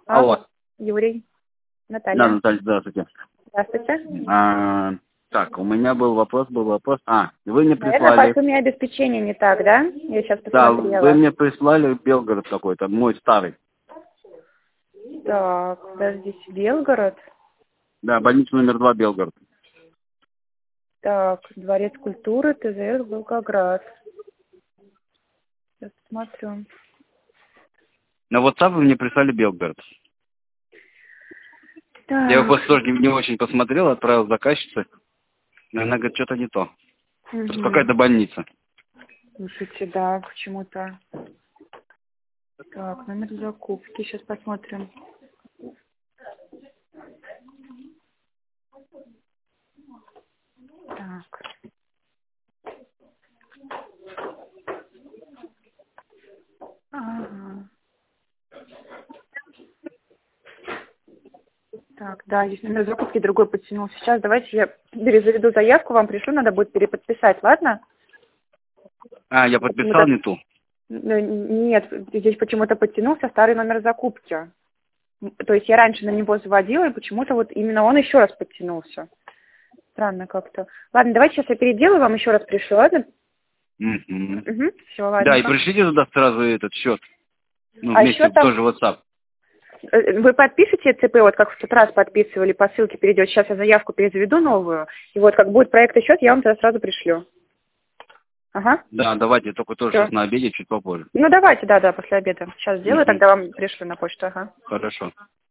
Алло. Юрий. Да, Наталья. Наталья, здравствуйте. Здравствуйте. Так, у меня был вопрос. Вы мне Наверное, прислали... по сумме обеспечения не так, да? Я сейчас Да, посмотрела. вы мне прислали Белгород какой-то, мой старый. Так, подождите, Белгород. Да, больница номер 2 Белгород. Так, Дворец культуры, ТЗС, Волгоград. Сейчас посмотрю. На WhatsApp вы мне прислали Белгород. Так. Я его просто тоже не очень посмотрел, отправил заказчице. И она говорит, что-то не то. Тут какая-то больница. Слушайте, да, почему-то. Так, номер закупки, сейчас посмотрим. Так. Ага. Так, да, здесь номер закупки другой подтянул. Сейчас давайте я перезаведу заявку, вам пришлю, надо будет переподписать, ладно? Я подписал не ту. Нет, здесь почему-то подтянулся старый номер закупки. То есть я раньше на него заводила, и почему-то вот именно он еще раз подтянулся. Странно как-то. Ладно, давайте сейчас я переделаю, вам еще раз пришлю, ладно? Все, ладно. Да, и пришлите туда сразу этот счет. А Вместе еще там... тоже WhatsApp. Вы подпишете ЦП, вот как в тот раз подписывали, по ссылке перейдете. Сейчас я заявку перезаведу новую. И вот как будет проект и счет, я вам тогда сразу пришлю. Ага. Да, давайте, только тоже сейчас на обеде, чуть попозже. Ну давайте, да, после обеда. Сейчас сделаю, тогда вам пришлю на почту, ага. Хорошо.